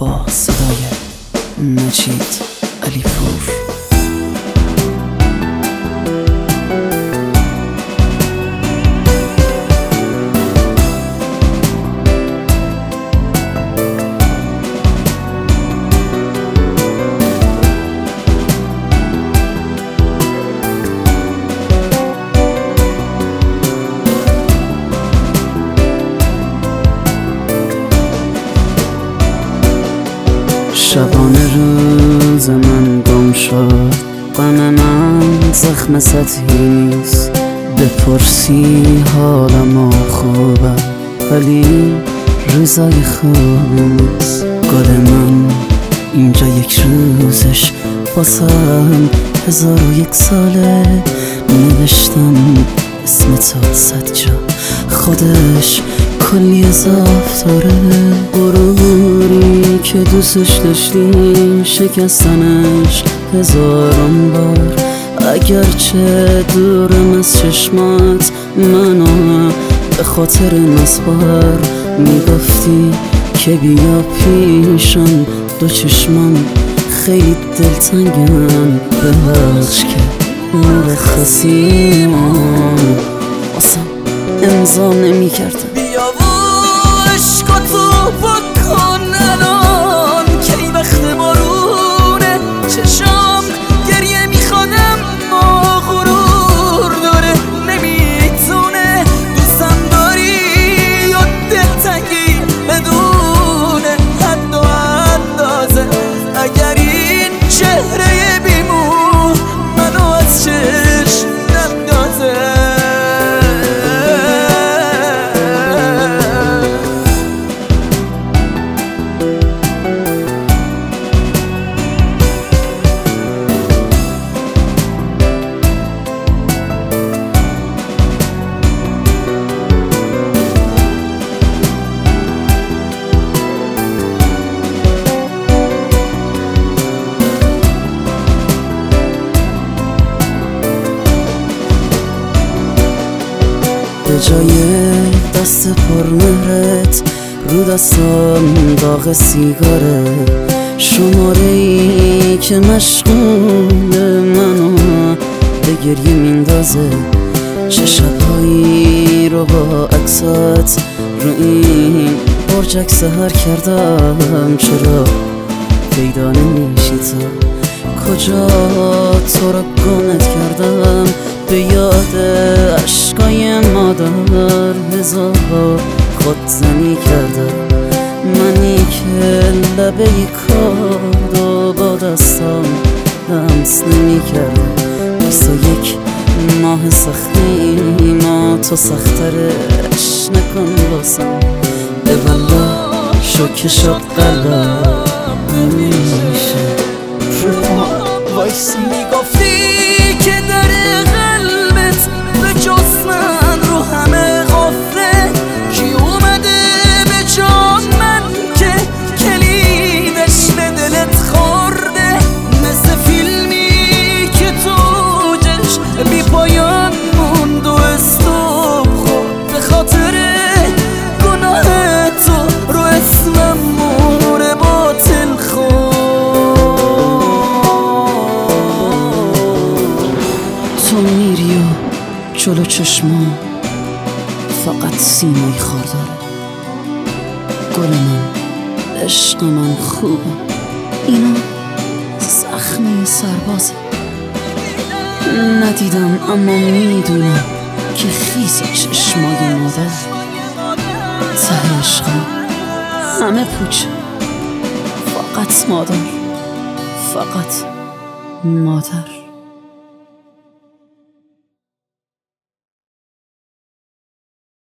با صدای مجید علیپور. شبانه روز من گم شد، غم من زخم سطحی نیست. بپرسی حالم خوبم ولی روزای خوب نیست. گل من اینجا یک روزش واسم 1001 ساله. نوشتم اسم تو 100 جا، خودش کلی اضاف داره. غروری که دوستش داشتیم شکستنش 1000 بار. اگرچه دورم از چشمات منو به خاطر مسبار میگفتی که بیا پیشم. دو چشمم خیلی دلتنگم، ببخش که مرخصیم واسم امضا نمی کردم. بیا و عشقاتو بکن الان که این وقت بارونه. چشام گریه میخوادم ما غرور داره نمیتونه. دوستم داری یا دلتنگی بدون حد و اندازه. اگر این چهره بیمو منو از چشم نندازه. به جای دست پرمهرت رو دستم داغ سیگاره. شماره‌ای که مشغول منو به گریه میندازه. چه شبهایی رو با عکسات رو این برجک سهر کردم. چرا پیدا نمیشی تو؟ کجا تو رو گمت کردم؟ به یاد عشقای مادر 1000 خودزنی کردم. منی که لبه کارو با دستم لمس نمی کردم. 21 ماه سختی ما تو سخترش نکن باسم. به والله شوکه شد قلبم نمیشه رو وایسی. میگفتی که در قلبت به جز من رو همه غفله. کی اومده به جان من که کلیدش به دلت خورده؟ مثل فیلمی که تو جش بی پایان موند و استوب خورد. به خاطر گناه تو رو اسمم مور باطل خورد. تو میری و جلو چشمام فقط سیمای خار داره. گل من، عشق من خوبه، اینا زخمه سربازه. ندیدم اما میدونم که خیس چشمای مادر. ته عشقم همه پوچه، فقط مادر، فقط مادر.